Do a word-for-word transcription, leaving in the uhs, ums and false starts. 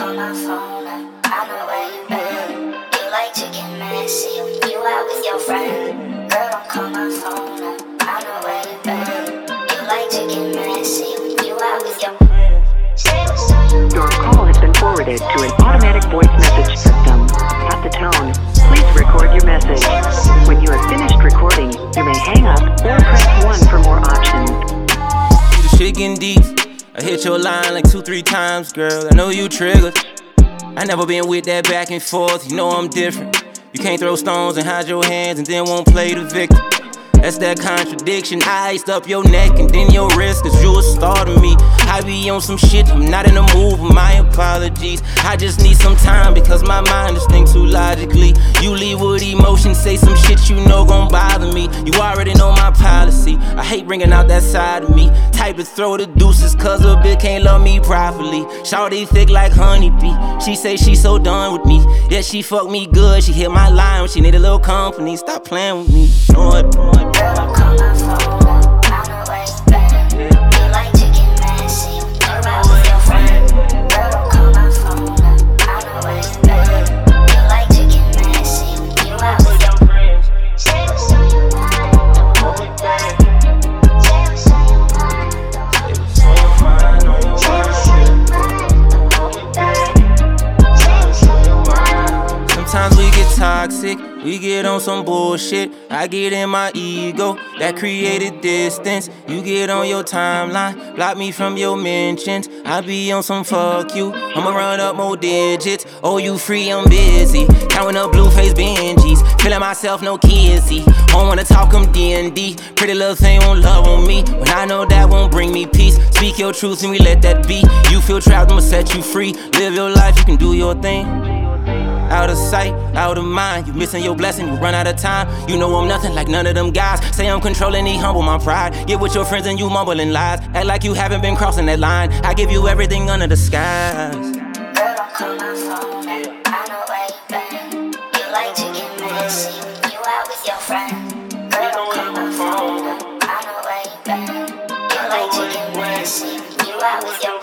call my phone up, I know where you been. You like to get messy when you out with your friend. Girl, don't call my phone up, I know where you been. You like to get messy when you out with your friend. Your call has been forwarded to an automatic voice message system. At the tone, please record your message. When you have finished recording, you may hang up or press one for more options. The shit getting deep. I hit your line like two, three times, girl. I know you triggered. I never been with that back and forth. You know I'm different. You can't throw stones and hide your hands and then won't play the victim. That's that contradiction. I iced up your neck and then your wrist, cause you a star to me. I be on some shit, I'm not in the mood, but my apologies. I just need some time because my mind is thinking too logically. You leave with emotion, say some shit you know gon' bother me. You already know my policy. I hate bringing out that side of me. Type to throw the deuces cause a bitch can't love me properly. Shawty thick like honeybee. She say she so done with me. Yeah, she fuck me good. She hit my line when she need a little company. Stop playing with me. Know it, know it. Girl, don't call my phone up, I know where you been. You like to get messy when you're out with your friend. Girl, don't call my phone up, I know where you been. You like to get messy when you're out with your friends. Say what's on your mind, hold it back. Say what's on your mind, say what's on your mind, say what's on your mind, hold it back. Say what's on your mind. Sometimes we get toxic, we get on some bullshit. I get in my ego, that created distance. You get on your timeline, block me from your mentions. I be on some fuck you, I'ma run up more digits. Oh, you free, I'm busy, counting up blue face Benjis. Feeling myself, no kissy. Don't wanna talk, I'm D and D. Pretty little thing won't love on me, but I know that won't bring me peace. Speak your truth and we let that be. You feel trapped, I'ma set you free. Live your life, you can do your thing. Out of sight, out of mind. You missing your blessing, you run out of time. You know I'm nothing like none of them guys. Say I'm controlling, he humble my pride. Get with your friends and you mumbling lies. Act like you haven't been crossing that line. I give you everything under the skies. Girl, don't call my phone up, I know where you been. You like to get messy when you out with your friend. Girl, don't call my phone up, I know where you been. You like to get messy when you out with your